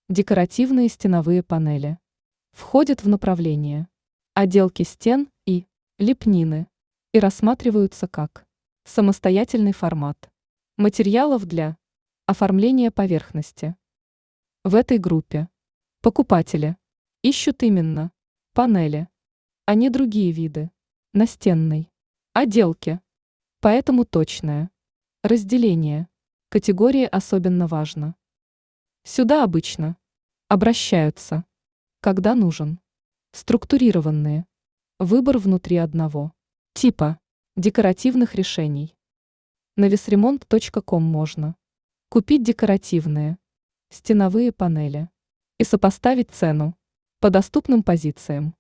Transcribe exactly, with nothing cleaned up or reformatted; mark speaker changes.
Speaker 1: Декоративные стеновые панели. Входят в направление отделки стен и лепнины и рассматриваются как самостоятельный формат материалов для оформления поверхности. В этой группе покупатели ищут именно панели, а не другие виды настенной отделки. Поэтому точное разделение категории особенно важно. Сюда обычно обращаются, когда нужен структурированный выбор внутри одного типа декоративных решений. На весремонт точка ком можно купить декоративные стеновые панели и сопоставить цену по доступным позициям.